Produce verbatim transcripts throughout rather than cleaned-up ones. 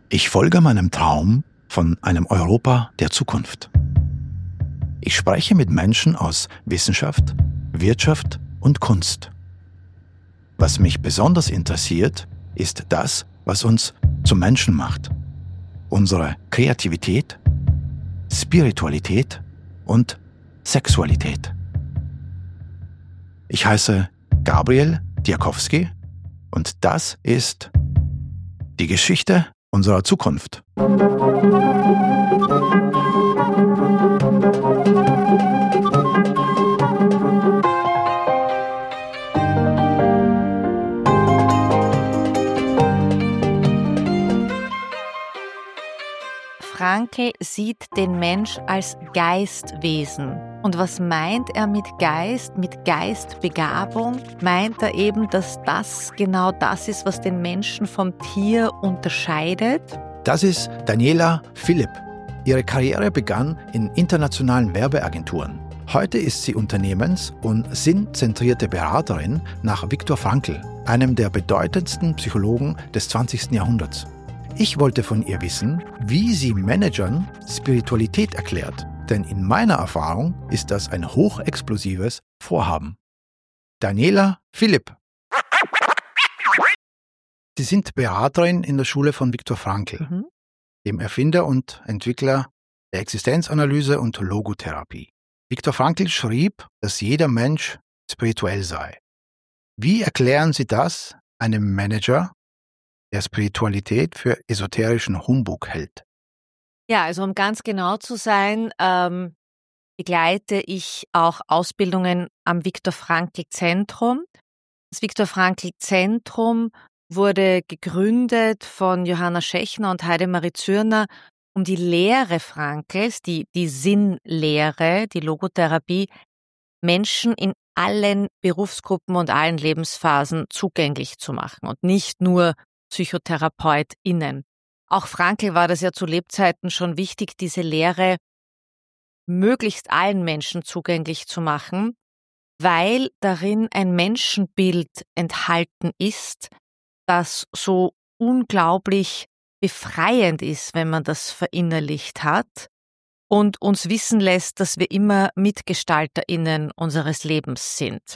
Ich folge meinem Traum von einem Europa der Zukunft. Ich spreche mit Menschen aus Wissenschaft, Wirtschaft und Kunst. Was mich besonders interessiert, ist das, was uns zum Menschen macht. Unsere Kreativität, Spiritualität und Sexualität. Ich heiße Gabriel Diakowski und das ist die Geschichte unserer Zukunft. Frankl sieht den Mensch als Geistwesen. Und was meint er mit Geist, mit Geistbegabung? Meint er eben, dass das genau das ist, was den Menschen vom Tier unterscheidet? Das ist Daniela Philipp. Ihre Karriere begann in internationalen Werbeagenturen. Heute ist sie Unternehmens- und sinnzentrierte Beraterin nach Viktor Frankl, einem der bedeutendsten Psychologen des zwanzigsten Jahrhunderts. Ich wollte von ihr wissen, wie sie Managern Spiritualität erklärt, denn in meiner Erfahrung ist das ein hochexplosives Vorhaben. Daniela Philipp. Sie sind Beraterin in der Schule von Viktor Frankl, mhm. dem Erfinder und Entwickler der Existenzanalyse und Logotherapie. Viktor Frankl schrieb, dass jeder Mensch spirituell sei. Wie erklären Sie das einem Manager, der Spiritualität für esoterischen Humbug hält? Ja, also um ganz genau zu sein, ähm, begleite ich auch Ausbildungen am Viktor Frankl Zentrum. Das Viktor Frankl Zentrum wurde gegründet von Johanna Schechner und Heidemarie Zürner, um die Lehre Frankls, die, die Sinnlehre, die Logotherapie, Menschen in allen Berufsgruppen und allen Lebensphasen zugänglich zu machen und nicht nur PsychotherapeutInnen. Auch Frankl war das ja zu Lebzeiten schon wichtig, diese Lehre möglichst allen Menschen zugänglich zu machen, weil darin ein Menschenbild enthalten ist, das so unglaublich befreiend ist, wenn man das verinnerlicht hat und uns wissen lässt, dass wir immer MitgestalterInnen unseres Lebens sind.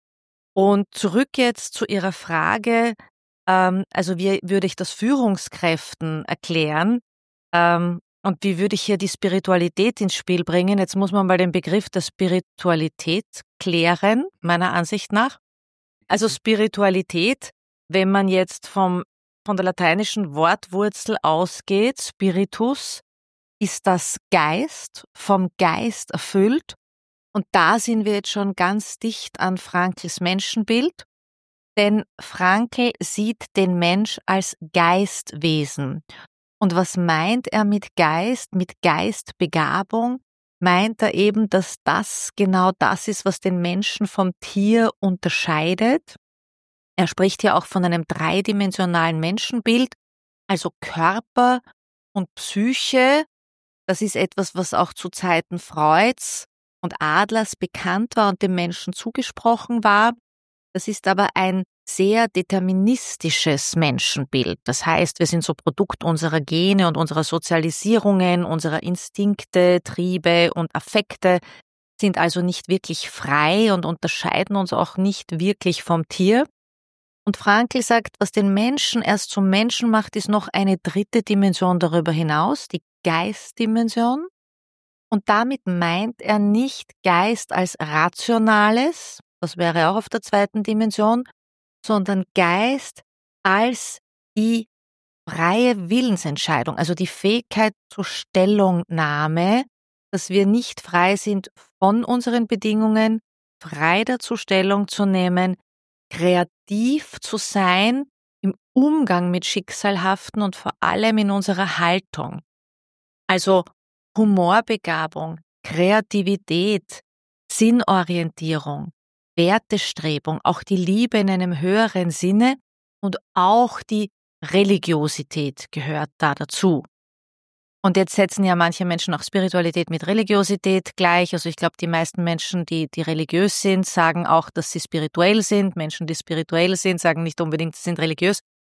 Und zurück jetzt zu Ihrer Frage, ähm, also wie würde ich das Führungskräften erklären ähm, und wie würde ich hier die Spiritualität ins Spiel bringen? Jetzt muss man mal den Begriff der Spiritualität klären, meiner Ansicht nach. Also Spiritualität, wenn man jetzt vom, von der lateinischen Wortwurzel ausgeht, Spiritus, ist das Geist, vom Geist erfüllt. Und da sind wir jetzt schon ganz dicht an Frankls Menschenbild, denn Frankl sieht den Mensch als Geistwesen. Und was meint er mit Geist, mit Geistbegabung? Meint er eben, dass das genau das ist, was den Menschen vom Tier unterscheidet? Er spricht ja auch von einem dreidimensionalen Menschenbild, also Körper und Psyche. Das ist etwas, was auch zu Zeiten Freuds und Adlers bekannt war und dem Menschen zugesprochen war. Das ist aber ein sehr deterministisches Menschenbild. Das heißt, wir sind so Produkt unserer Gene und unserer Sozialisierungen, unserer Instinkte, Triebe und Affekte, sind also nicht wirklich frei und unterscheiden uns auch nicht wirklich vom Tier. Und Frankl sagt, was den Menschen erst zum Menschen macht, ist noch eine dritte Dimension darüber hinaus, die Geistdimension. Und damit meint er nicht Geist als Rationales, das wäre auch auf der zweiten Dimension, sondern Geist als die freie Willensentscheidung, also die Fähigkeit zur Stellungnahme, dass wir nicht frei sind von unseren Bedingungen, frei dazu Stellung zu nehmen, kreativ zu sein im Umgang mit Schicksalhaften und vor allem in unserer Haltung. Also Humorbegabung, Kreativität, Sinnorientierung, Wertestrebung, auch die Liebe in einem höheren Sinne und auch die Religiosität gehört da dazu. Und jetzt setzen ja manche Menschen auch Spiritualität mit Religiosität gleich. Also ich glaube, die meisten Menschen, die, die religiös sind, sagen auch, dass sie spirituell sind. Menschen, die spirituell sind, sagen nicht unbedingt, sie sind religiös.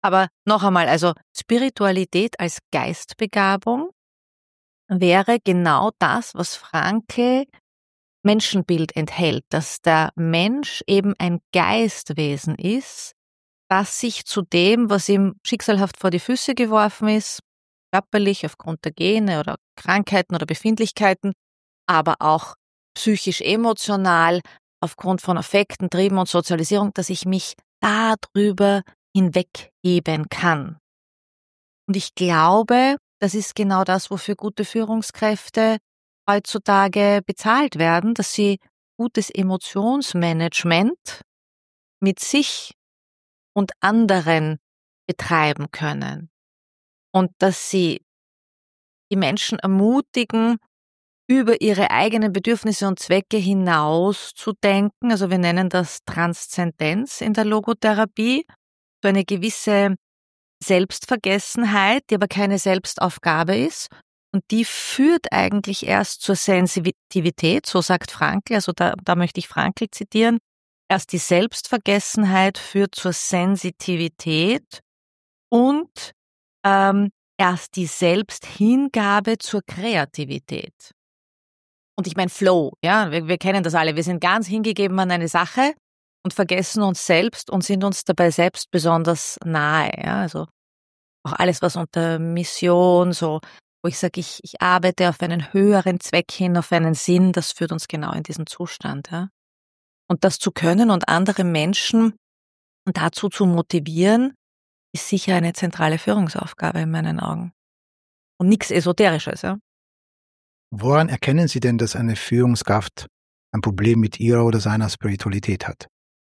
Aber noch einmal, also Spiritualität als Geistbegabung wäre genau das, was Frankl Menschenbild enthält, dass der Mensch eben ein Geistwesen ist, das sich zu dem, was ihm schicksalhaft vor die Füße geworfen ist, körperlich aufgrund der Gene oder Krankheiten oder Befindlichkeiten, aber auch psychisch, emotional, aufgrund von Affekten, Trieben und Sozialisierung, dass ich mich darüber hinwegheben kann. Und ich glaube, das ist genau das, wofür gute Führungskräfte heutzutage bezahlt werden, dass sie gutes Emotionsmanagement mit sich und anderen betreiben können. Und dass sie die Menschen ermutigen, über ihre eigenen Bedürfnisse und Zwecke hinaus zu denken. Also wir nennen das Transzendenz in der Logotherapie. So eine gewisse Selbstvergessenheit, die aber keine Selbstaufgabe ist. Und die führt eigentlich erst zur Sensitivität, so sagt Frankl, also da, da möchte ich Frankl zitieren. Erst die Selbstvergessenheit führt zur Sensitivität und ähm, erst die Selbsthingabe zur Kreativität. Und ich meine Flow, ja, wir, wir kennen das alle. Wir sind ganz hingegeben an eine Sache und vergessen uns selbst und sind uns dabei selbst besonders nahe. Ja, also auch alles, was unter Mission, so, wo ich sage, ich, ich arbeite auf einen höheren Zweck hin, auf einen Sinn, das führt uns genau in diesen Zustand. Ja. Und das zu können und andere Menschen dazu zu motivieren, ist sicher eine zentrale Führungsaufgabe in meinen Augen. Und nichts Esoterisches, ja. Woran erkennen Sie denn, dass eine Führungskraft ein Problem mit ihrer oder seiner Spiritualität hat?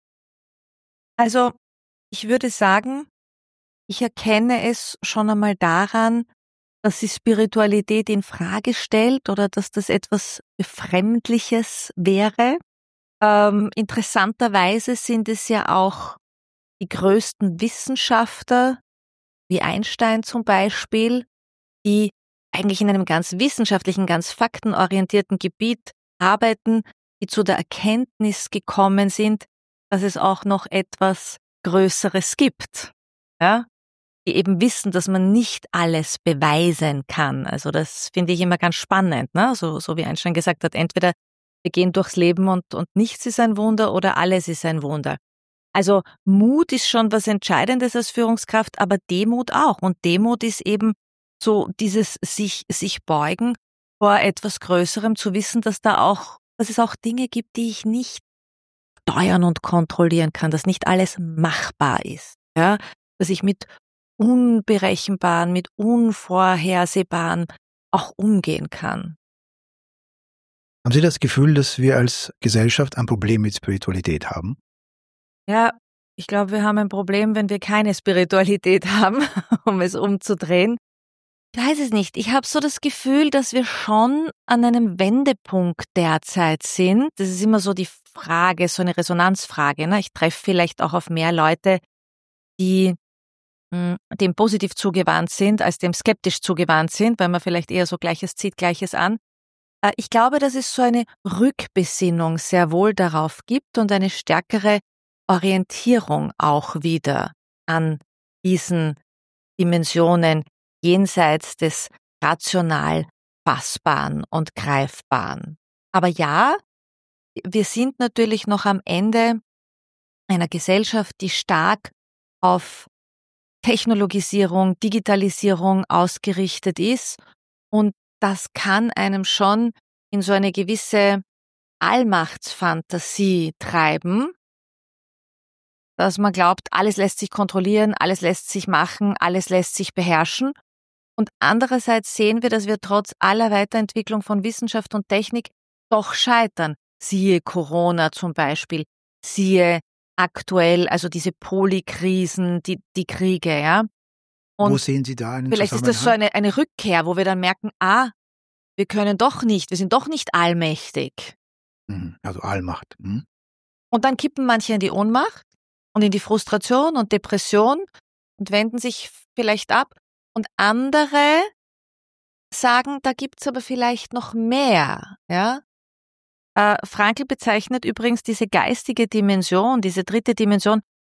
Also, ich würde sagen, ich erkenne es schon einmal daran, dass sie Spiritualität in Frage stellt oder dass das etwas Befremdliches wäre. Ähm, interessanterweise sind es ja auch die größten Wissenschaftler, wie Einstein zum Beispiel, die eigentlich in einem ganz wissenschaftlichen, ganz faktenorientierten Gebiet arbeiten, die zu der Erkenntnis gekommen sind, dass es auch noch etwas Größeres gibt, ja, die eben wissen, dass man nicht alles beweisen kann. Also das finde ich immer ganz spannend, ne? So, so wie Einstein gesagt hat, entweder wir gehen durchs Leben und, und nichts ist ein Wunder oder alles ist ein Wunder. Also Mut ist schon was Entscheidendes als Führungskraft, aber Demut auch. Und Demut ist eben so dieses sich, sich beugen vor etwas Größerem, zu wissen, dass da auch, dass es auch Dinge gibt, die ich nicht steuern und kontrollieren kann, dass nicht alles machbar ist, ja, dass ich mit Unberechenbaren, mit Unvorhersehbaren auch umgehen kann. Haben Sie das Gefühl, dass wir als Gesellschaft ein Problem mit Spiritualität haben? Ja, ich glaube, wir haben ein Problem, wenn wir keine Spiritualität haben, um es umzudrehen. Ich weiß es nicht. Ich habe so das Gefühl, dass wir schon an einem Wendepunkt derzeit sind. Das ist immer so die Frage, so eine Resonanzfrage. Ne? Ich treffe vielleicht auch auf mehr Leute, die mh, dem positiv zugewandt sind, als dem skeptisch zugewandt sind, weil man vielleicht eher so Gleiches zieht Gleiches an. Äh, ich glaube, dass es so eine Rückbesinnung sehr wohl darauf gibt und eine stärkere Orientierung auch wieder an diesen Dimensionen jenseits des rational Fassbaren und Greifbaren. Aber ja, wir sind natürlich noch am Ende einer Gesellschaft, die stark auf Technologisierung, Digitalisierung ausgerichtet ist. Und das kann einem schon in so eine gewisse Allmachtsfantasie treiben, dass man glaubt, alles lässt sich kontrollieren, alles lässt sich machen, alles lässt sich beherrschen. Und andererseits sehen wir, dass wir trotz aller Weiterentwicklung von Wissenschaft und Technik doch scheitern. Siehe Corona zum Beispiel, siehe aktuell, also diese Polykrisen, die, die Kriege, ja. Und wo sehen Sie da einen vielleicht ist das so eine, eine Rückkehr, wo wir dann merken, ah, wir können doch nicht, wir sind doch nicht allmächtig. Also Allmacht. Mhm. Und dann kippen manche in die Ohnmacht und in die Frustration und Depression und wenden sich vielleicht ab. Und andere sagen, da gibt's aber vielleicht noch mehr, ja. Äh, Frankl bezeichnet übrigens diese geistige Dimension, diese dritte Dimension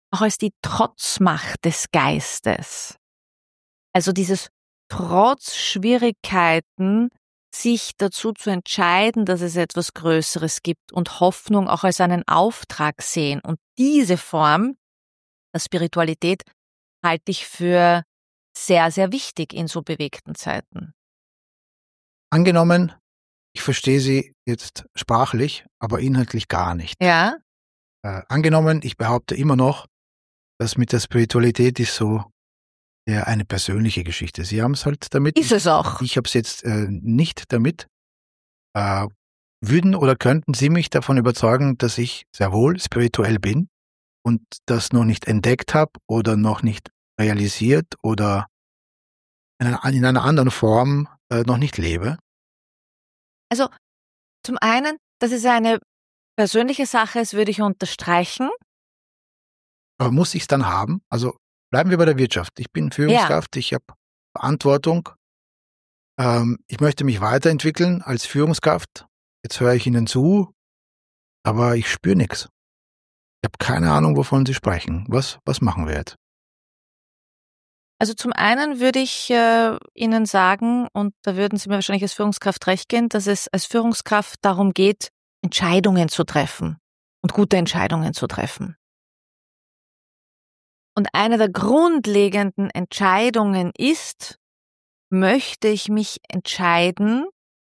auch als die Trotzmacht des Geistes. Also dieses trotz Schwierigkeiten sich dazu zu entscheiden, dass es etwas Größeres gibt und Hoffnung auch als einen Auftrag sehen. Und diese Form der Spiritualität halte ich für sehr, sehr wichtig in so bewegten Zeiten. Angenommen, ich verstehe Sie jetzt sprachlich, aber inhaltlich gar nicht. Ja? Äh, angenommen, ich behaupte immer noch, dass mit der Spiritualität ist so ja, eine persönliche Geschichte. Sie haben es halt damit. Ist es auch. Ich, ich habe es jetzt äh, nicht damit. Äh, würden oder könnten Sie mich davon überzeugen, dass ich sehr wohl spirituell bin und das noch nicht entdeckt habe oder noch nicht realisiert oder in einer, in einer anderen Form äh, noch nicht lebe? Also zum einen, dass es eine persönliche Sache ist, würde ich unterstreichen. Aber muss ich es dann haben? Also bleiben wir bei der Wirtschaft. Ich bin Führungskraft, ja. Ich habe Verantwortung. Ähm, ich möchte mich weiterentwickeln als Führungskraft. Jetzt höre ich Ihnen zu, aber ich spüre nichts. Ich habe keine Ahnung, wovon Sie sprechen. Was, was machen wir jetzt? Also zum einen würde ich äh, Ihnen sagen, und da würden Sie mir wahrscheinlich als Führungskraft recht geben, dass es als Führungskraft darum geht, Entscheidungen zu treffen und gute Entscheidungen zu treffen. Und eine der grundlegenden Entscheidungen ist, möchte ich mich entscheiden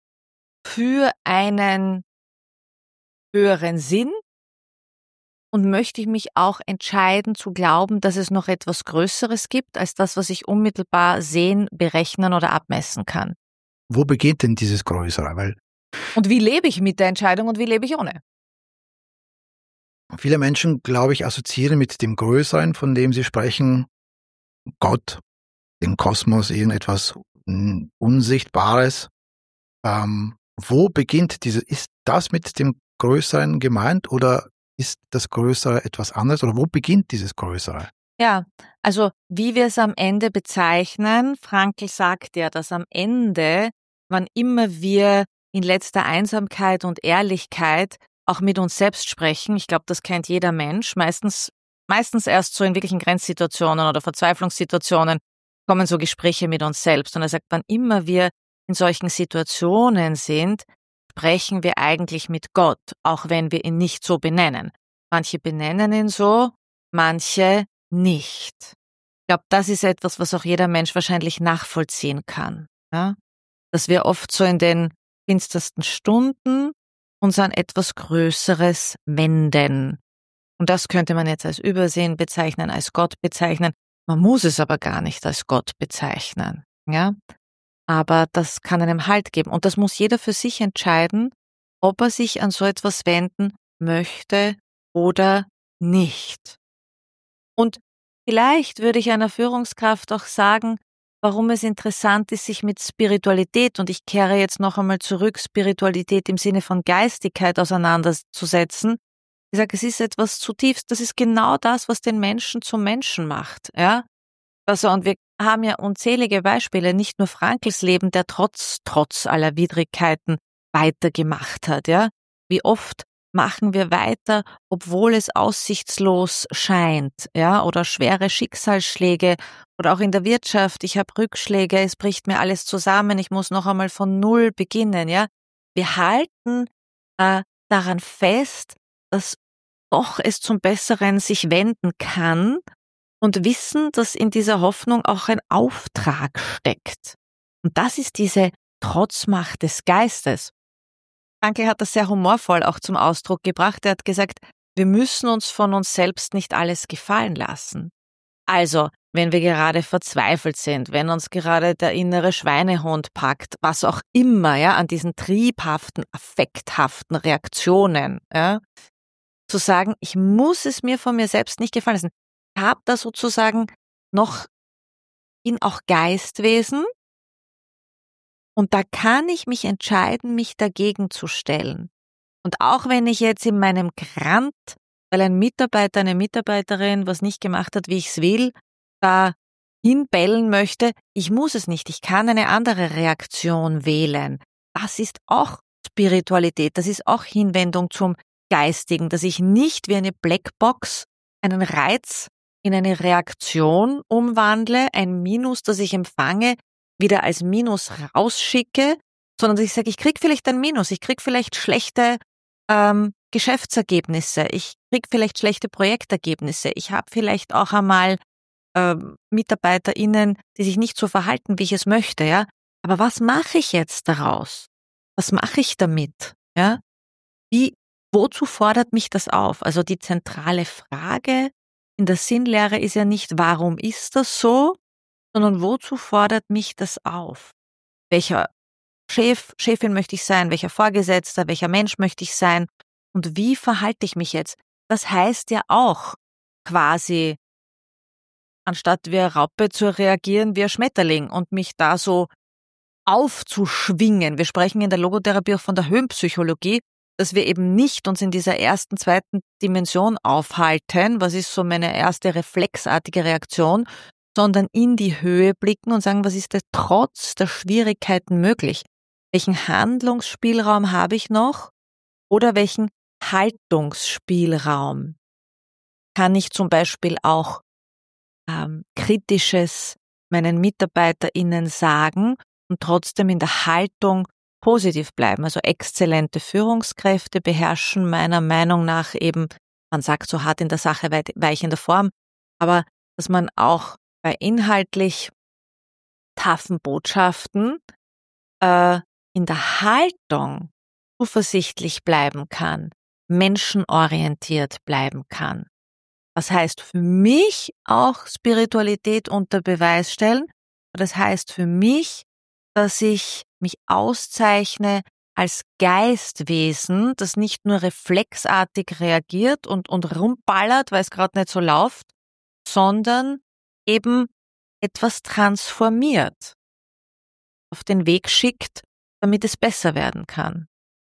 für einen höheren Sinn und möchte ich mich auch entscheiden zu glauben, dass es noch etwas Größeres gibt als das, was ich unmittelbar sehen, berechnen oder abmessen kann. Wo beginnt denn dieses Größere? Weil und wie lebe ich mit der Entscheidung und wie lebe ich ohne? Viele Menschen, glaube ich, assoziieren mit dem Größeren, von dem sie sprechen, Gott, den Kosmos, irgendetwas Unsichtbares. Ähm, wo beginnt diese, ist das mit dem Größeren gemeint oder ist das Größere etwas anderes oder wo beginnt dieses Größere? Ja, also wie wir es am Ende bezeichnen, Frankl sagt ja, dass am Ende, wann immer wir in letzter Einsamkeit und Ehrlichkeit auch mit uns selbst sprechen, ich glaube, das kennt jeder Mensch, meistens, meistens erst so in wirklichen Grenzsituationen oder Verzweiflungssituationen kommen so Gespräche mit uns selbst. Und er sagt, wann immer wir in solchen Situationen sind, sprechen wir eigentlich mit Gott, auch wenn wir ihn nicht so benennen. Manche benennen ihn so, manche nicht. Ich glaube, das ist etwas, was auch jeder Mensch wahrscheinlich nachvollziehen kann. Ja? Dass wir oft so in den finstersten Stunden uns an etwas Größeres wenden. Und das könnte man jetzt als Übersehen bezeichnen, als Gott bezeichnen. Man muss es aber gar nicht als Gott bezeichnen. Ja? Aber das kann einem Halt geben. Und das muss jeder für sich entscheiden, ob er sich an so etwas wenden möchte oder nicht. Und vielleicht würde ich einer Führungskraft auch sagen, warum es interessant ist, sich mit Spiritualität, und ich kehre jetzt noch einmal zurück, Spiritualität im Sinne von Geistigkeit auseinanderzusetzen. Ich sage, es ist etwas zutiefst, das ist genau das, was den Menschen zum Menschen macht. Ja? Also, und wir haben ja unzählige Beispiele, nicht nur Frankls Leben, der trotz, trotz aller Widrigkeiten weitergemacht hat. Ja? Wie oft machen wir weiter, obwohl es aussichtslos scheint, ja, oder schwere Schicksalsschläge oder auch in der Wirtschaft, ich habe Rückschläge, es bricht mir alles zusammen, ich muss noch einmal von Null beginnen, ja. Wir halten äh, daran fest, dass doch es zum Besseren sich wenden kann und wissen, dass in dieser Hoffnung auch ein Auftrag steckt. Und das ist diese Trotzmacht des Geistes. Frankl hat das sehr humorvoll auch zum Ausdruck gebracht. Er hat gesagt, wir müssen uns von uns selbst nicht alles gefallen lassen. Also, wenn wir gerade verzweifelt sind, wenn uns gerade der innere Schweinehund packt, was auch immer, ja, an diesen triebhaften, affekthaften Reaktionen, ja, zu sagen, ich muss es mir von mir selbst nicht gefallen lassen. Ich habe da sozusagen noch, bin auch Geistwesen, und da kann ich mich entscheiden, mich dagegen zu stellen. Und auch wenn ich jetzt in meinem Grant, weil ein Mitarbeiter, eine Mitarbeiterin was nicht gemacht hat, wie ich es will, da hinbellen möchte, ich muss es nicht. Ich kann eine andere Reaktion wählen. Das ist auch Spiritualität, das ist auch Hinwendung zum Geistigen, dass ich nicht wie eine Blackbox einen Reiz in eine Reaktion umwandle, ein Minus, das ich empfange, wieder als Minus rausschicke, sondern dass ich sage, ich krieg vielleicht ein Minus, ich krieg vielleicht schlechte ähm, Geschäftsergebnisse, ich krieg vielleicht schlechte Projektergebnisse, ich habe vielleicht auch einmal ähm, MitarbeiterInnen, die sich nicht so verhalten, wie ich es möchte, ja. Aber was mache ich jetzt daraus? Was mache ich damit? Ja? Wie, wozu fordert mich das auf? Also die zentrale Frage in der Sinnlehre ist ja nicht, warum ist das so, sondern wozu fordert mich das auf? Welcher Chef, Chefin möchte ich sein? Welcher Vorgesetzter? Welcher Mensch möchte ich sein? Und wie verhalte ich mich jetzt? Das heißt ja auch quasi, anstatt wie eine Raupe zu reagieren wie ein Schmetterling und mich da so aufzuschwingen. Wir sprechen in der Logotherapie auch von der Höhenpsychologie, dass wir eben nicht uns in dieser ersten, zweiten Dimension aufhalten, was ist so meine erste reflexartige Reaktion, sondern in die Höhe blicken und sagen, was ist denn trotz der Schwierigkeiten möglich? Welchen Handlungsspielraum habe ich noch oder welchen Haltungsspielraum? Kann ich zum Beispiel auch ähm, Kritisches meinen MitarbeiterInnen sagen und trotzdem in der Haltung positiv bleiben. Also exzellente Führungskräfte beherrschen meiner Meinung nach eben, man sagt so hart in der Sache, weich in der Form, aber dass man auch bei inhaltlich taffen Botschaften äh, in der Haltung zuversichtlich bleiben kann, menschenorientiert bleiben kann. Das heißt für mich auch Spiritualität unter Beweis stellen. Das heißt für mich, dass ich mich auszeichne als Geistwesen, das nicht nur reflexartig reagiert und, und rumballert, weil es gerade nicht so läuft, sondern eben etwas transformiert, auf den Weg schickt, damit es besser werden kann.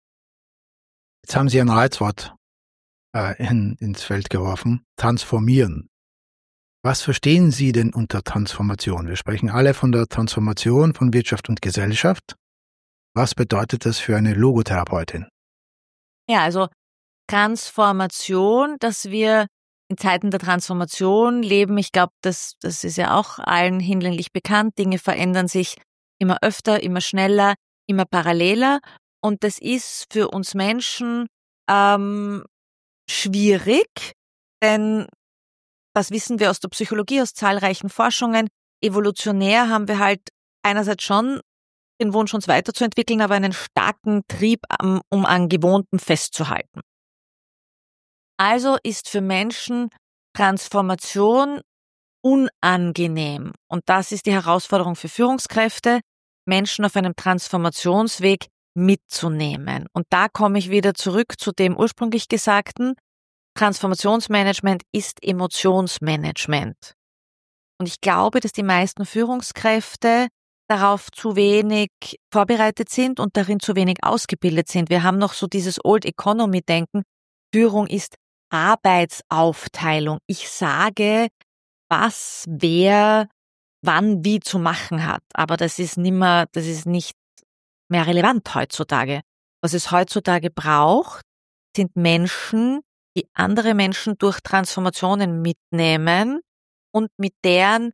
Jetzt haben Sie ein Reizwort äh, in, ins Feld geworfen, transformieren. Was verstehen Sie denn unter Transformation? Wir sprechen alle von der Transformation von Wirtschaft und Gesellschaft. Was bedeutet das für eine Logotherapeutin? Ja, also Transformation, dass wir in Zeiten der Transformation leben. Ich glaube, das, das ist ja auch allen hinlänglich bekannt. Dinge verändern sich immer öfter, immer schneller, immer paralleler. Und das ist für uns Menschen ähm, schwierig, denn das wissen wir aus der Psychologie, aus zahlreichen Forschungen. Evolutionär haben wir halt einerseits schon den Wunsch, uns weiterzuentwickeln, aber einen starken Trieb, um an Gewohnten festzuhalten. Also ist für Menschen Transformation unangenehm. Und das ist die Herausforderung für Führungskräfte, Menschen auf einem Transformationsweg mitzunehmen. Und da komme ich wieder zurück zu dem ursprünglich Gesagten. Transformationsmanagement ist Emotionsmanagement. Und ich glaube, dass die meisten Führungskräfte darauf zu wenig vorbereitet sind und darin zu wenig ausgebildet sind. Wir haben noch so dieses Old Economy Denken. Führung ist Arbeitsaufteilung. Ich sage, was wer wann wie zu machen hat. Aber das ist nimmer, das ist nicht mehr relevant heutzutage. Was es heutzutage braucht, sind Menschen, die andere Menschen durch Transformationen mitnehmen und mit deren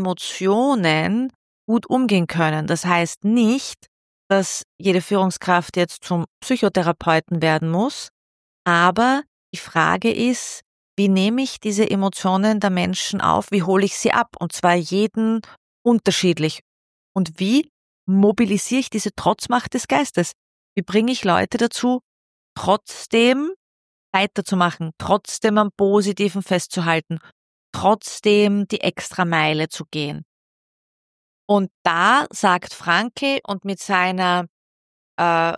Emotionen gut umgehen können. Das heißt nicht, dass jede Führungskraft jetzt zum Psychotherapeuten werden muss, aber die Frage ist, wie nehme ich diese Emotionen der Menschen auf, wie hole ich sie ab, und zwar jeden unterschiedlich. Und wie mobilisiere ich diese Trotzmacht des Geistes? Wie bringe ich Leute dazu, trotzdem weiterzumachen, trotzdem am Positiven festzuhalten, trotzdem die Extrameile zu gehen. Und da sagt Frankl und mit seiner äh,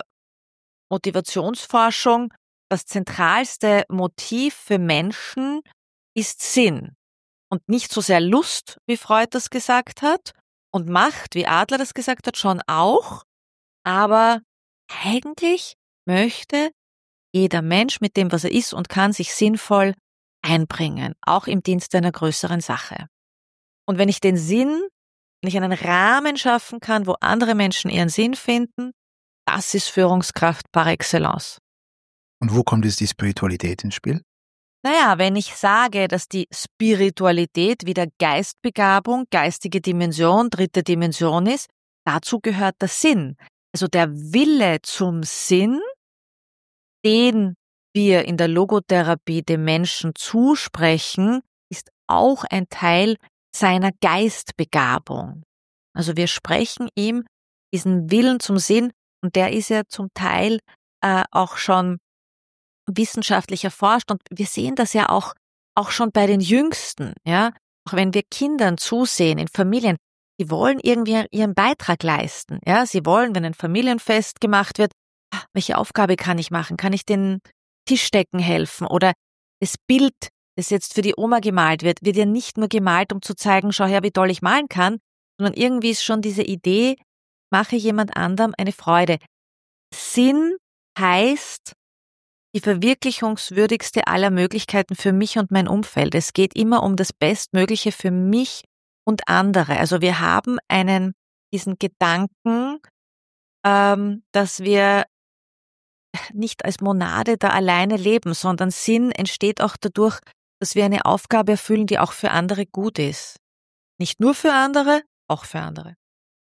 Motivationsforschung, das zentralste Motiv für Menschen ist Sinn. Und nicht so sehr Lust, wie Freud das gesagt hat, und Macht, wie Adler das gesagt hat, schon auch. Aber eigentlich möchte jeder Mensch mit dem, was er ist und kann, sich sinnvoll einbringen, auch im Dienst einer größeren Sache. Und wenn ich den Sinn, wenn ich einen Rahmen schaffen kann, wo andere Menschen ihren Sinn finden, das ist Führungskraft par excellence. Und wo kommt jetzt die Spiritualität ins Spiel? Naja, wenn ich sage, dass die Spiritualität wieder Geistbegabung, geistige Dimension, dritte Dimension ist, dazu gehört der Sinn. Also der Wille zum Sinn, den wir in der Logotherapie dem Menschen zusprechen, ist auch ein Teil seiner Geistbegabung. Also wir sprechen ihm diesen Willen zum Sinn, und der ist ja zum Teil äh, auch schon wissenschaftlich erforscht, und wir sehen das ja auch auch schon bei den Jüngsten, ja, auch wenn wir Kindern zusehen in Familien, die wollen irgendwie ihren Beitrag leisten, ja, sie wollen, wenn ein Familienfest gemacht wird, ah, welche Aufgabe kann ich machen? Kann ich den Tischdecken helfen? Oder das Bild, das jetzt für die Oma gemalt wird, wird ja nicht nur gemalt, um zu zeigen, schau her, wie toll ich malen kann, sondern irgendwie ist schon diese Idee, mache jemand anderem eine Freude. Sinn heißt die verwirklichungswürdigste aller Möglichkeiten für mich und mein Umfeld. Es geht immer um das Bestmögliche für mich und andere. Also wir haben einen, diesen Gedanken, ähm, dass wir nicht als Monade da alleine leben, sondern Sinn entsteht auch dadurch, dass wir eine Aufgabe erfüllen, die auch für andere gut ist. Nicht nur für andere, auch für andere.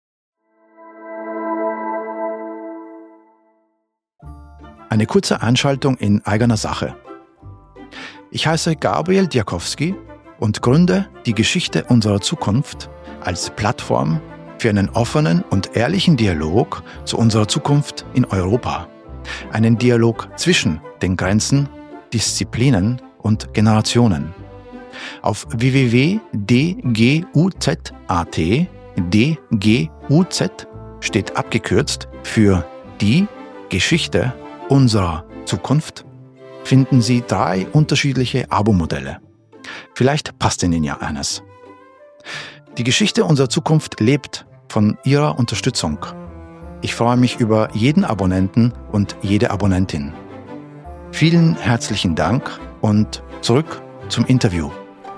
Eine kurze Einschaltung in eigener Sache. Ich heiße Gabriel Diakowski und gründe die Geschichte unserer Zukunft als Plattform für einen offenen und ehrlichen Dialog zu unserer Zukunft in Europa. Einen Dialog zwischen den Grenzen, Disziplinen und Generationen. Auf w w w punkt d g u z punkt a t, D G U Z steht abgekürzt für die Geschichte unserer Zukunft, finden Sie drei unterschiedliche Abo-Modelle. Vielleicht passt Ihnen ja eines. Die Geschichte unserer Zukunft lebt von Ihrer Unterstützung. Ich freue mich über jeden Abonnenten und jede Abonnentin. Vielen herzlichen Dank und zurück zum Interview.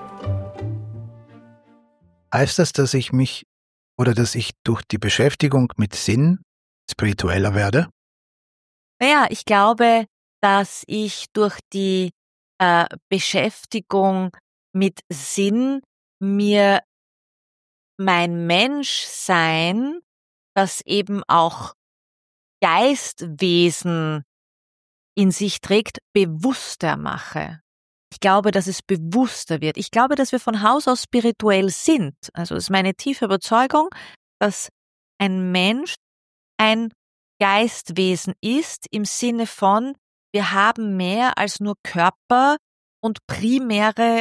Heißt das, dass ich mich oder dass ich durch die Beschäftigung mit Sinn spiritueller werde? Naja, ich glaube, dass ich durch die äh, Beschäftigung mit Sinn mir mein Menschsein, das eben auch Geistwesen in sich trägt, bewusster mache. Ich glaube, dass es bewusster wird. Ich glaube, dass wir von Haus aus spirituell sind. Also es ist meine tiefe Überzeugung, dass ein Mensch ein Geistwesen ist, im Sinne von, wir haben mehr als nur Körper und primäre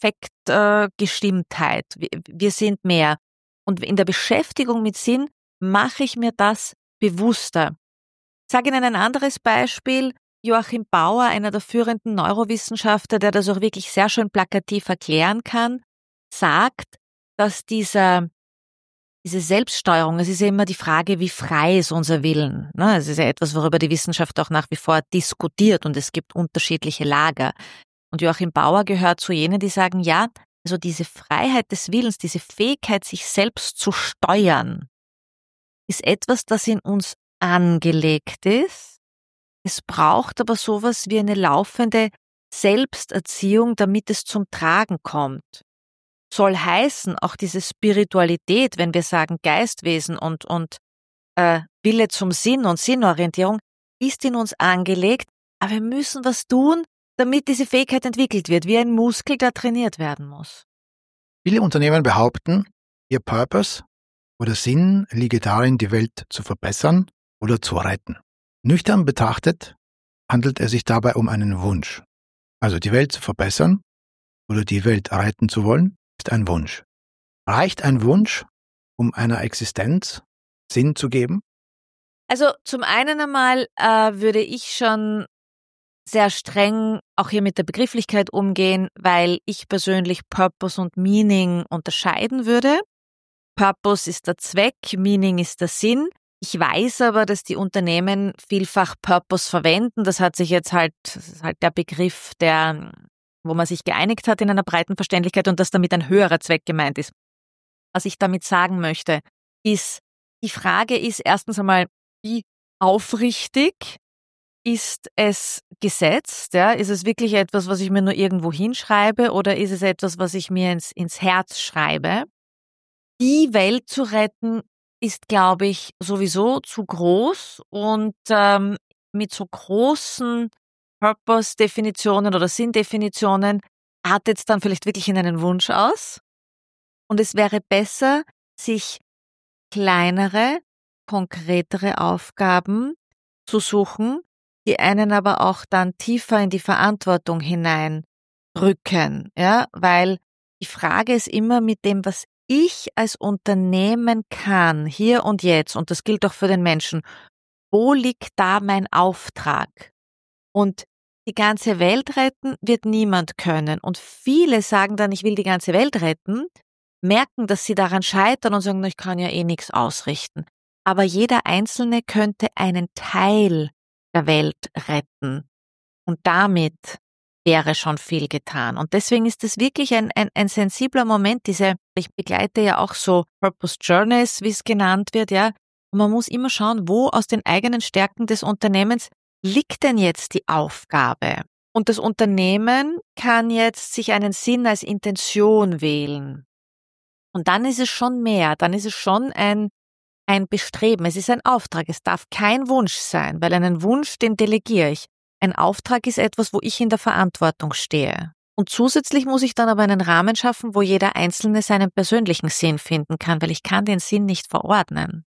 Affektgestimmtheit. Äh, wir, wir sind mehr. Und in der Beschäftigung mit Sinn mache ich mir das bewusster. Ich sage Ihnen ein anderes Beispiel. Joachim Bauer, einer der führenden Neurowissenschaftler, der das auch wirklich sehr schön plakativ erklären kann, sagt, dass dieser Diese Selbststeuerung, es ist ja immer die Frage, wie frei ist unser Willen. Es ist ja etwas, worüber die Wissenschaft auch nach wie vor diskutiert, und es gibt unterschiedliche Lager. Und Joachim Bauer gehört zu jenen, die sagen, ja, also diese Freiheit des Willens, diese Fähigkeit, sich selbst zu steuern, ist etwas, das in uns angelegt ist. Es braucht aber sowas wie eine laufende Selbsterziehung, damit es zum Tragen kommt. Soll heißen, auch diese Spiritualität, wenn wir sagen Geistwesen und, und äh, Wille zum Sinn und Sinnorientierung, ist in uns angelegt, aber wir müssen was tun, damit diese Fähigkeit entwickelt wird, wie ein Muskel, der trainiert werden muss. Viele Unternehmen behaupten, ihr Purpose oder Sinn liege darin, die Welt zu verbessern oder zu retten. Nüchtern betrachtet handelt es sich dabei um einen Wunsch. Also die Welt zu verbessern oder die Welt retten zu wollen, ist ein Wunsch. Reicht ein Wunsch, um einer Existenz Sinn zu geben? Also zum einen einmal äh, würde ich schon sehr streng auch hier mit der Begrifflichkeit umgehen, weil ich persönlich Purpose und Meaning unterscheiden würde. Purpose ist der Zweck, Meaning ist der Sinn. Ich weiß aber, dass die Unternehmen vielfach Purpose verwenden. Das hat sich jetzt halt, das ist halt der Begriff, der, wo man sich geeinigt hat in einer breiten Verständlichkeit, und dass damit ein höherer Zweck gemeint ist. Was ich damit sagen möchte, ist, die Frage ist erstens einmal, wie aufrichtig ist es gesetzt? Ja? Ist es wirklich etwas, was ich mir nur irgendwo hinschreibe oder ist es etwas, was ich mir ins, ins Herz schreibe? Die Welt zu retten ist, glaube ich, sowieso zu groß und ähm, mit so großen Purpose-Definitionen oder Sinndefinitionen artet es dann vielleicht wirklich in einen Wunsch aus. Und es wäre besser, sich kleinere, konkretere Aufgaben zu suchen, die einen aber auch dann tiefer in die Verantwortung hineinrücken, ja, weil die Frage ist immer mit dem, was ich als Unternehmen kann, hier und jetzt, und das gilt auch für den Menschen, wo liegt da mein Auftrag? Und die ganze Welt retten wird niemand können. Und viele sagen dann, ich will die ganze Welt retten, merken, dass sie daran scheitern und sagen, ich kann ja eh nichts ausrichten. Aber jeder Einzelne könnte einen Teil der Welt retten. Und damit wäre schon viel getan. Und deswegen ist es wirklich ein, ein, ein sensibler Moment, diese, ich begleite ja auch so Purpose Journeys, wie es genannt wird, ja. Und man muss immer schauen, wo aus den eigenen Stärken des Unternehmens liegt denn jetzt die Aufgabe? Und das Unternehmen kann jetzt sich einen Sinn als Intention wählen. Und dann ist es schon mehr, dann ist es schon ein, ein Bestreben, es ist ein Auftrag, es darf kein Wunsch sein, weil einen Wunsch, den delegiere ich. Ein Auftrag ist etwas, wo ich in der Verantwortung stehe. Und zusätzlich muss ich dann aber einen Rahmen schaffen, wo jeder Einzelne seinen persönlichen Sinn finden kann, weil ich kann den Sinn nicht verordnen.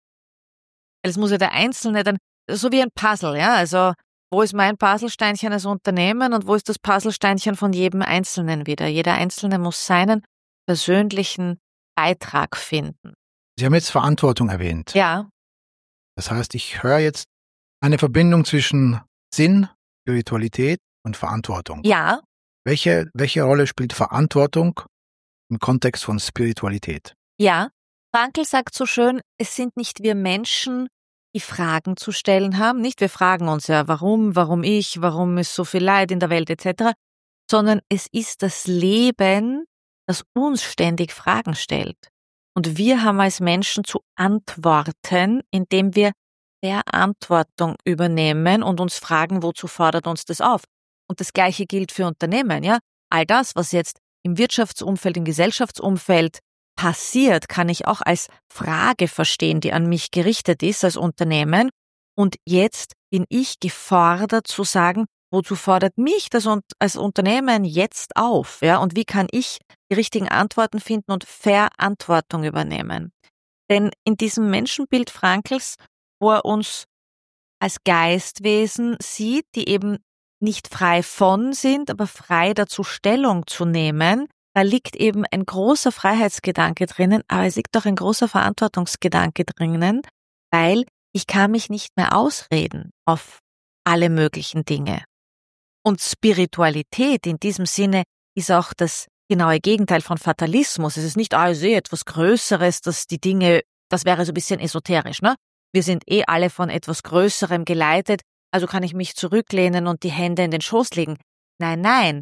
Es muss ja der Einzelne dann, so wie ein Puzzle, ja, also wo ist mein Puzzlesteinchen als Unternehmen und wo ist das Puzzlesteinchen von jedem Einzelnen wieder? Jeder Einzelne muss seinen persönlichen Beitrag finden. Sie haben jetzt Verantwortung erwähnt. Ja. Das heißt, ich höre jetzt eine Verbindung zwischen Sinn, Spiritualität und Verantwortung. Ja. Welche, welche Rolle spielt Verantwortung im Kontext von Spiritualität? Ja. Frankl sagt so schön, es sind nicht wir Menschen, die Fragen zu stellen haben, nicht? Wir fragen uns ja, warum, warum ich, warum ist so viel Leid in der Welt et cetera, sondern es ist das Leben, das uns ständig Fragen stellt. Und wir haben als Menschen zu antworten, indem wir Verantwortung übernehmen und uns fragen, wozu fordert uns das auf? Und das Gleiche gilt für Unternehmen, ja? All das, was jetzt im Wirtschaftsumfeld, im Gesellschaftsumfeld passiert, kann ich auch als Frage verstehen, die an mich gerichtet ist als Unternehmen. Und jetzt bin ich gefordert zu sagen, wozu fordert mich das als Unternehmen jetzt auf? Ja? Und wie kann ich die richtigen Antworten finden und Verantwortung übernehmen? Denn in diesem Menschenbild Frankls, wo er uns als Geistwesen sieht, die eben nicht frei von sind, aber frei dazu Stellung zu nehmen, da liegt eben ein großer Freiheitsgedanke drinnen, aber es liegt auch ein großer Verantwortungsgedanke drinnen, weil ich kann mich nicht mehr ausreden auf alle möglichen Dinge. Und Spiritualität in diesem Sinne ist auch das genaue Gegenteil von Fatalismus. Es ist nicht, ah, ich sehe etwas Größeres, dass die Dinge, das wäre so ein bisschen esoterisch, ne? Wir sind eh alle von etwas Größerem geleitet, also kann ich mich zurücklehnen und die Hände in den Schoß legen. Nein, nein.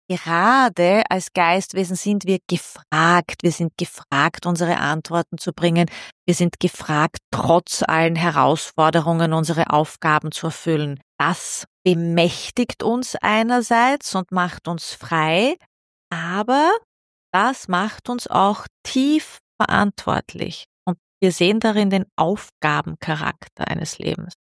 Gerade als Geistwesen sind wir gefragt, wir sind gefragt, unsere Antworten zu bringen, wir sind gefragt, trotz allen Herausforderungen unsere Aufgaben zu erfüllen. Das bemächtigt uns einerseits und macht uns frei, aber das macht uns auch tief verantwortlich und wir sehen darin den Aufgabencharakter eines Lebens.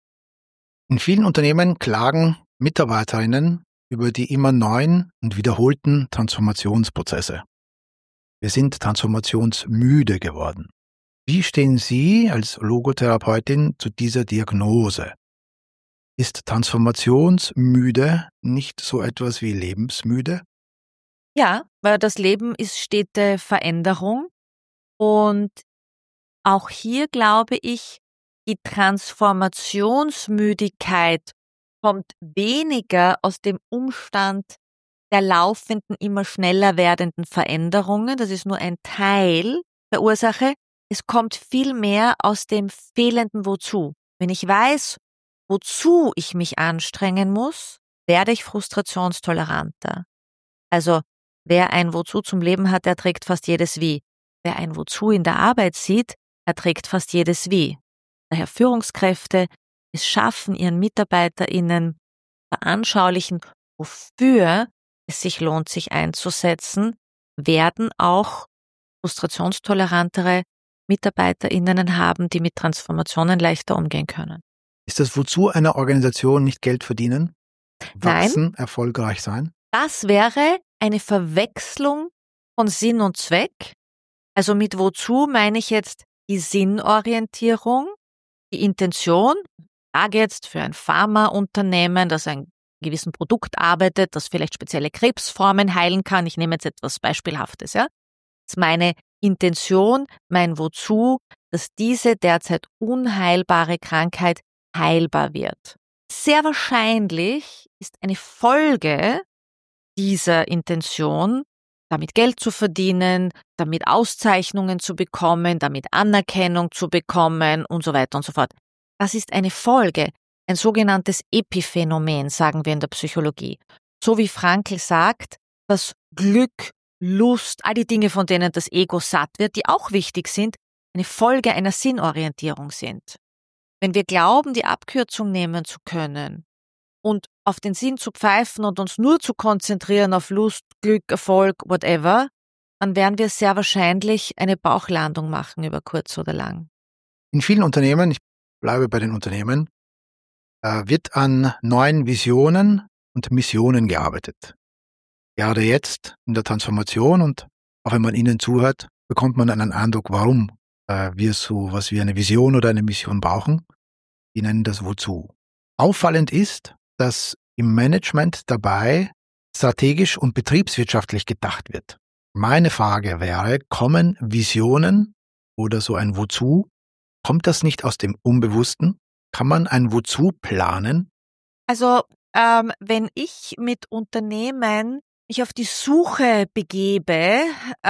In vielen Unternehmen klagen Mitarbeiterinnen über die immer neuen und wiederholten Transformationsprozesse. Wir sind transformationsmüde geworden. Wie stehen Sie als Logotherapeutin zu dieser Diagnose? Ist transformationsmüde nicht so etwas wie lebensmüde? Ja, weil das Leben ist stete Veränderung und auch hier glaube ich, die Transformationsmüdigkeit kommt weniger aus dem Umstand der laufenden, immer schneller werdenden Veränderungen. Das ist nur ein Teil der Ursache. Es kommt viel mehr aus dem fehlenden Wozu. Wenn ich weiß, wozu ich mich anstrengen muss, werde ich frustrationstoleranter. Also, wer ein Wozu zum Leben hat, der trägt fast jedes Wie. Wer ein Wozu in der Arbeit sieht, der trägt fast jedes Wie. Daher Führungskräfte es schaffen, ihren MitarbeiterInnen veranschaulichen, wofür es sich lohnt, sich einzusetzen, werden auch frustrationstolerantere MitarbeiterInnen haben, die mit Transformationen leichter umgehen können. Ist das Wozu einer Organisation nicht Geld verdienen? Wachsen, Nein, erfolgreich sein? das wäre eine Verwechslung von Sinn und Zweck. Also mit Wozu meine ich jetzt die Sinnorientierung, die Intention. Ich sage jetzt für ein Pharmaunternehmen, das ein gewissen Produkt arbeitet, das vielleicht spezielle Krebsformen heilen kann. Ich nehme jetzt etwas Beispielhaftes, ja. Das ist meine Intention, mein Wozu, dass diese derzeit unheilbare Krankheit heilbar wird. Sehr wahrscheinlich ist eine Folge dieser Intention, damit Geld zu verdienen, damit Auszeichnungen zu bekommen, damit Anerkennung zu bekommen und so weiter und so fort. Das ist eine Folge, ein sogenanntes Epiphänomen, sagen wir in der Psychologie. So wie Frankl sagt, dass Glück, Lust, all die Dinge, von denen das Ego satt wird, die auch wichtig sind, eine Folge einer Sinnorientierung sind. Wenn wir glauben, die Abkürzung nehmen zu können und auf den Sinn zu pfeifen und uns nur zu konzentrieren auf Lust, Glück, Erfolg, whatever, dann werden wir sehr wahrscheinlich eine Bauchlandung machen über kurz oder lang. In vielen Unternehmen, ich bleibe bei den Unternehmen, äh, wird an neuen Visionen und Missionen gearbeitet. Gerade jetzt in der Transformation und auch wenn man ihnen zuhört, bekommt man einen Eindruck, warum äh, wir so was wie eine Vision oder eine Mission brauchen. Die nennen das Wozu. Auffallend ist, dass im Management dabei strategisch und betriebswirtschaftlich gedacht wird. Meine Frage wäre, kommen Visionen oder so ein Wozu, kommt das nicht aus dem Unbewussten? Kann man ein Wozu planen? Also ähm, wenn ich mit Unternehmen mich auf die Suche begebe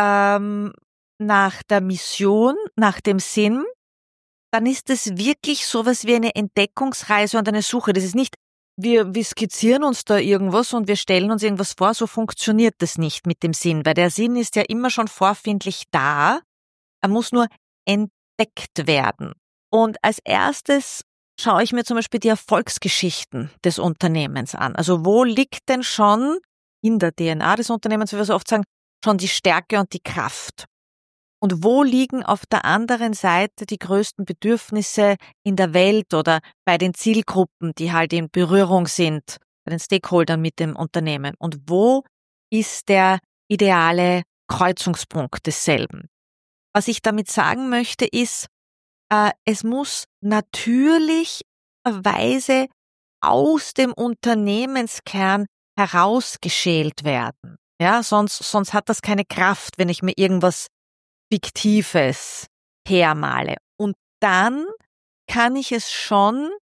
ähm, nach der Mission, nach dem Sinn, dann ist es wirklich sowas wie eine Entdeckungsreise und eine Suche. Das ist nicht, wir, wir skizzieren uns da irgendwas und wir stellen uns irgendwas vor, so funktioniert das nicht mit dem Sinn, weil der Sinn ist ja immer schon vorfindlich da, er muss nur entdeckt werden. Und als erstes schaue ich mir zum Beispiel die Erfolgsgeschichten des Unternehmens an. Also wo liegt denn schon in der D N A des Unternehmens, wie wir so oft sagen, schon die Stärke und die Kraft? Und wo liegen auf der anderen Seite die größten Bedürfnisse in der Welt oder bei den Zielgruppen, die halt in Berührung sind, bei den Stakeholdern mit dem Unternehmen? Und wo ist der ideale Kreuzungspunkt desselben? Was ich damit sagen möchte ist, äh, es muss natürlicherweise aus dem Unternehmenskern herausgeschält werden. Ja, sonst, sonst hat das keine Kraft, wenn ich mir irgendwas Fiktives hermale. Und dann kann ich es schon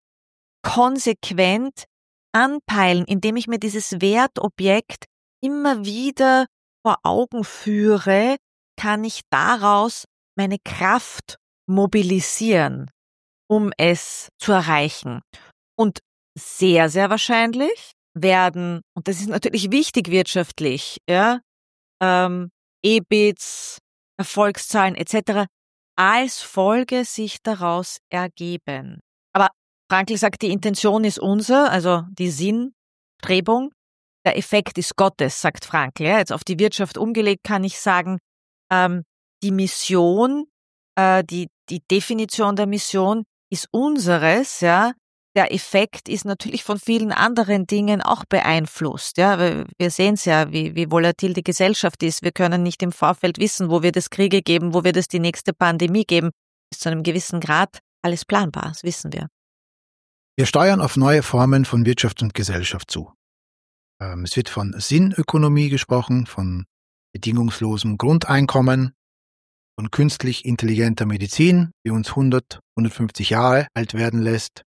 konsequent anpeilen, indem ich mir dieses Wertobjekt immer wieder vor Augen führe, kann ich daraus meine Kraft mobilisieren, um es zu erreichen. Und sehr, sehr wahrscheinlich werden, und das ist natürlich wichtig wirtschaftlich, ja, ähm, E B I Ts, Erfolgszahlen et cetera als Folge sich daraus ergeben. Aber Frankl sagt, die Intention ist unser, also die Sinnstrebung. Der Effekt ist Gottes, sagt Frankl. Ja, jetzt auf die Wirtschaft umgelegt kann ich sagen, ähm, die Mission, äh, die, die Definition der Mission ist unseres, ja. Der Effekt ist natürlich von vielen anderen Dingen auch beeinflusst. Ja, wir sehen es ja, wie, wie volatil die Gesellschaft ist. Wir können nicht im Vorfeld wissen, wo wird es Kriege geben, wo wird es die nächste Pandemie geben. Bis zu einem gewissen Grad alles planbar, das wissen wir. Wir steuern auf neue Formen von Wirtschaft und Gesellschaft zu. Ähm, es wird von Sinnökonomie gesprochen, von bedingungslosem Grundeinkommen, von künstlich intelligenter Medizin, die uns hundert, hundertfünfzig Jahre alt werden lässt.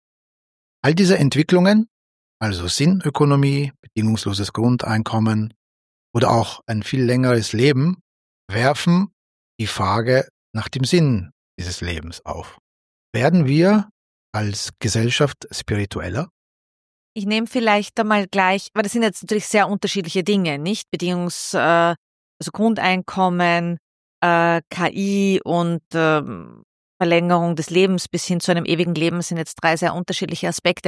All diese Entwicklungen, also Sinnökonomie, bedingungsloses Grundeinkommen oder auch ein viel längeres Leben, werfen die Frage nach dem Sinn dieses Lebens auf. Werden wir als Gesellschaft spiritueller? Ich nehme vielleicht einmal gleich, weil das sind jetzt natürlich sehr unterschiedliche Dinge, nicht? Bedingungs, äh, also Grundeinkommen, äh, K I und ähm, Verlängerung des Lebens bis hin zu einem ewigen Leben sind jetzt drei sehr unterschiedliche Aspekte.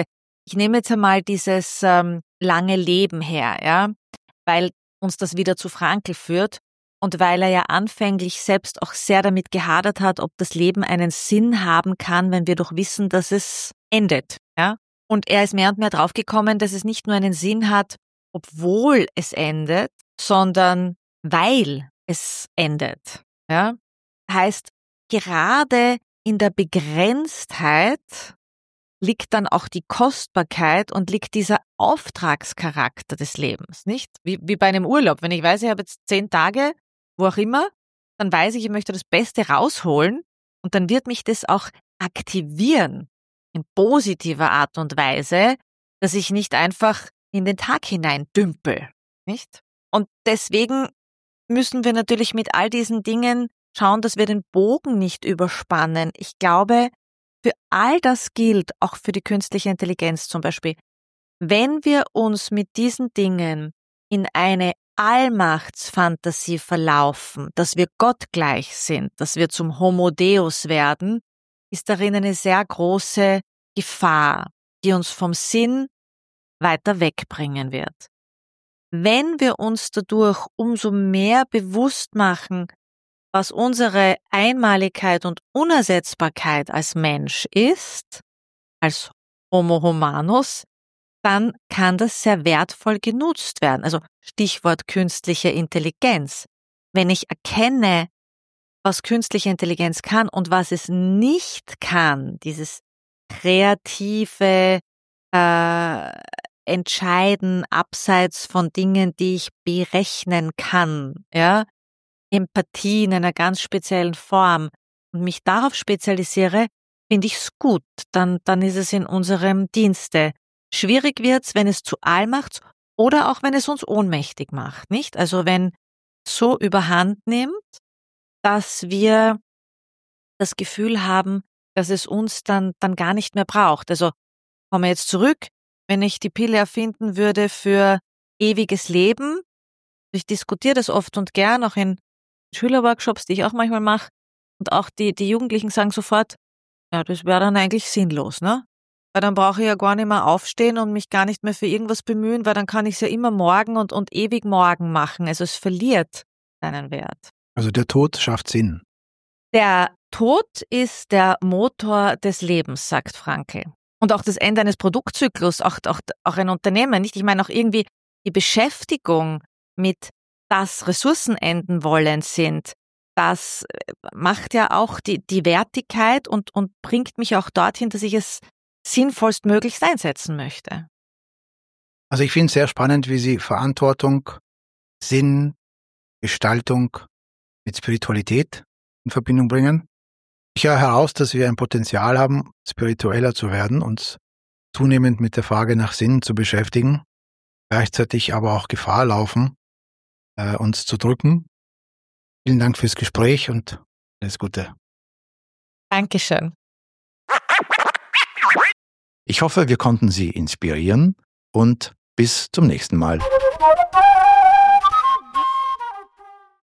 ich nehme jetzt einmal dieses ähm, lange Leben her, ja, weil uns das wieder zu Frankl führt und weil er ja anfänglich selbst auch sehr damit gehadert hat, ob das Leben einen Sinn haben kann, wenn wir doch wissen, dass es endet, ja. Und er ist mehr und mehr draufgekommen, dass es nicht nur einen Sinn hat, obwohl es endet, sondern weil es endet, ja. Heißt, gerade in der Begrenztheit liegt dann auch die Kostbarkeit und liegt dieser Auftragscharakter des Lebens, nicht? Wie, wie bei einem Urlaub. Wenn ich weiß, ich habe jetzt zehn Tage, wo auch immer, dann weiß ich, ich möchte das Beste rausholen und dann wird mich das auch aktivieren in positiver Art und Weise, dass ich nicht einfach in den Tag hinein dümpel, nicht? Und deswegen müssen wir natürlich mit all diesen Dingen schauen, dass wir den Bogen nicht überspannen. Ich glaube, für all das gilt, auch für die künstliche Intelligenz zum Beispiel, wenn wir uns mit diesen Dingen in eine Allmachtsfantasie verlaufen, dass wir gottgleich sind, dass wir zum Homo Deus werden, ist darin eine sehr große Gefahr, die uns vom Sinn weiter wegbringen wird. Wenn wir uns dadurch umso mehr bewusst machen, was unsere Einmaligkeit und Unersetzbarkeit als Mensch ist, als Homo humanus, dann kann das sehr wertvoll genutzt werden. Also Stichwort künstliche Intelligenz. Wenn ich erkenne, was künstliche Intelligenz kann und was es nicht kann, dieses kreative äh, Entscheiden abseits von Dingen, die ich berechnen kann, ja, Empathie in einer ganz speziellen Form und mich darauf spezialisiere, finde ich es gut. Dann, dann ist es in unserem Dienste. Schwierig wird's, wenn es zu allmacht oder auch wenn es uns ohnmächtig macht, nicht? Also wenn so überhand nimmt, dass wir das Gefühl haben, dass es uns dann, dann gar nicht mehr braucht. Also komme jetzt zurück, wenn ich die Pille erfinden würde für ewiges Leben. Ich diskutiere das oft und gern, auch in Schülerworkshops, die ich auch manchmal mache. Und auch die, die Jugendlichen sagen sofort, ja, das wäre dann eigentlich sinnlos, ne? Weil dann brauche ich ja gar nicht mehr aufstehen und mich gar nicht mehr für irgendwas bemühen, weil dann kann ich es ja immer morgen und, und ewig morgen machen. Also es verliert seinen Wert. Also der Tod schafft Sinn. Der Tod ist der Motor des Lebens, sagt Frankl. Und auch das Ende eines Produktzyklus, auch, auch, auch ein Unternehmen, nicht? Ich meine auch irgendwie die Beschäftigung mit, dass Ressourcen enden wollen sind, das macht ja auch die, die Wertigkeit und, und bringt mich auch dorthin, dass ich es sinnvollstmöglichst einsetzen möchte. Also ich finde es sehr spannend, wie Sie Verantwortung, Sinn, Gestaltung mit Spiritualität in Verbindung bringen. Ich höre heraus, dass wir ein Potenzial haben, spiritueller zu werden, uns zunehmend mit der Frage nach Sinn zu beschäftigen, gleichzeitig aber auch Gefahr laufen, äh, uns zu drücken. Vielen Dank fürs Gespräch und alles Gute. Dankeschön. Ich hoffe, wir konnten Sie inspirieren und bis zum nächsten Mal.